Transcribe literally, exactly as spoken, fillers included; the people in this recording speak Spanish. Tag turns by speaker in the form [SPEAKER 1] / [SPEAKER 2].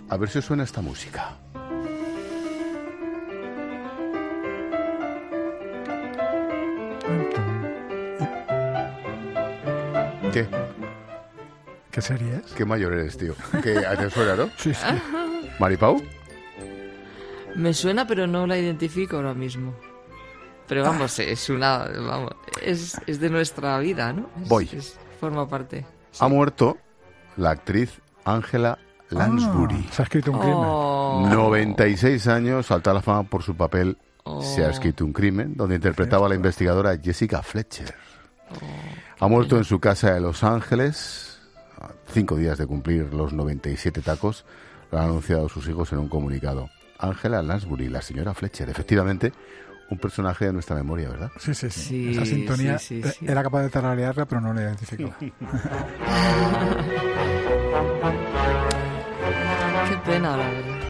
[SPEAKER 1] A ver si os suena esta música. ¿Qué?
[SPEAKER 2] ¿Qué serie es?
[SPEAKER 1] ¿Qué mayor eres, tío? ¿Qué te suena, no?
[SPEAKER 2] Sí, sí.
[SPEAKER 1] ¿Maripau?
[SPEAKER 3] Me suena, pero no la identifico ahora mismo. Pero vamos, es una... Vamos, es, es de nuestra vida, ¿no? Es,
[SPEAKER 1] Voy.
[SPEAKER 3] Es, forma parte. Sí.
[SPEAKER 1] Ha muerto la actriz Angela Lansbury.
[SPEAKER 2] Ah, se ha escrito un crimen.
[SPEAKER 3] Oh.
[SPEAKER 1] noventa y seis años, saltó a la fama por su papel
[SPEAKER 3] Oh.
[SPEAKER 1] Se ha escrito un crimen, donde interpretaba a la investigadora Jessica Fletcher. Ha muerto en su casa de Los Ángeles, a cinco días de cumplir los noventa y siete tacos. Lo han anunciado sus hijos en un comunicado. Angela Lansbury, la señora Fletcher, efectivamente, un personaje de nuestra memoria, ¿verdad?
[SPEAKER 2] Sí, sí, sí.
[SPEAKER 3] Sí,
[SPEAKER 2] Esa sintonía
[SPEAKER 3] sí, sí, sí.
[SPEAKER 2] era capaz de tararearla, pero no la identificaba.
[SPEAKER 3] Qué pena, la verdad.